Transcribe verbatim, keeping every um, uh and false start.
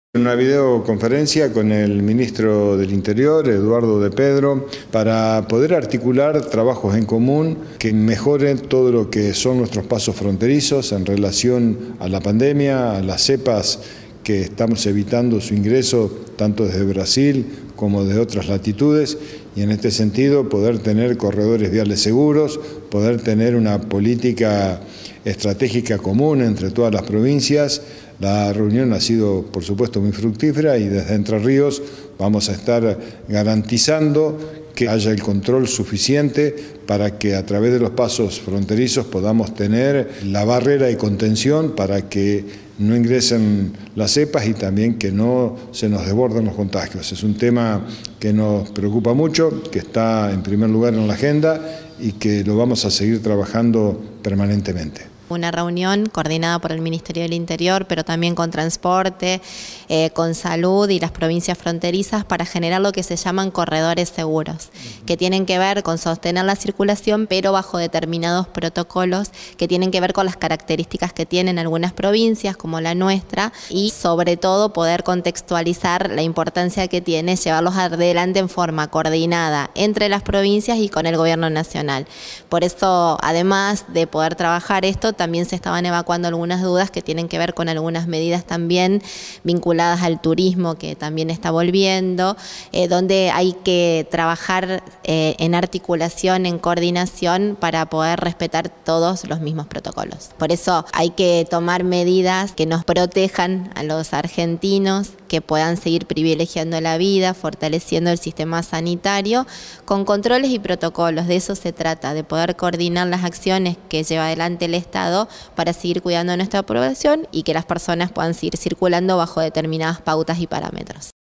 En una videoconferencia con el ministro del Interior, Eduardo de Pedro, para poder articular trabajos en común que mejoren todo lo que son nuestros pasos fronterizos en relación a la pandemia, a las cepas que estamos evitando su ingreso tanto desde Brasil como de otras latitudes, y en este sentido poder tener corredores viales seguros, poder tener una política estratégica común entre todas las provincias. La reunión ha sido, por supuesto, muy fructífera y desde Entre Ríos vamos a estar garantizando que haya el control suficiente para que a través de los pasos fronterizos podamos tener la barrera de contención para que no ingresen las cepas y también que no se nos desborden los contagios. Es un tema que nos preocupa mucho, que está en primer lugar en la agenda y que lo vamos a seguir trabajando permanentemente. Una reunión coordinada por el Ministerio del Interior, pero también con Transporte, eh, con Salud y las provincias fronterizas para generar lo que se llaman corredores seguros, que tienen que ver con sostener la circulación, pero bajo determinados protocolos que tienen que ver con las características que tienen algunas provincias, como la nuestra, y sobre todo poder contextualizar la importancia que tiene llevarlos adelante en forma coordinada entre las provincias y con el Gobierno Nacional. Por eso, además de poder trabajar esto, también se estaban evacuando algunas dudas que tienen que ver con algunas medidas también vinculadas al turismo que también está volviendo, eh, donde hay que trabajar eh, en articulación, en coordinación para poder respetar todos los mismos protocolos. Por eso hay que tomar medidas que nos protejan a los argentinos, que puedan seguir privilegiando la vida, fortaleciendo el sistema sanitario, con controles y protocolos. De eso se trata, de poder coordinar las acciones que lleva adelante el Estado para seguir cuidando a nuestra población y que las personas puedan seguir circulando bajo determinadas pautas y parámetros.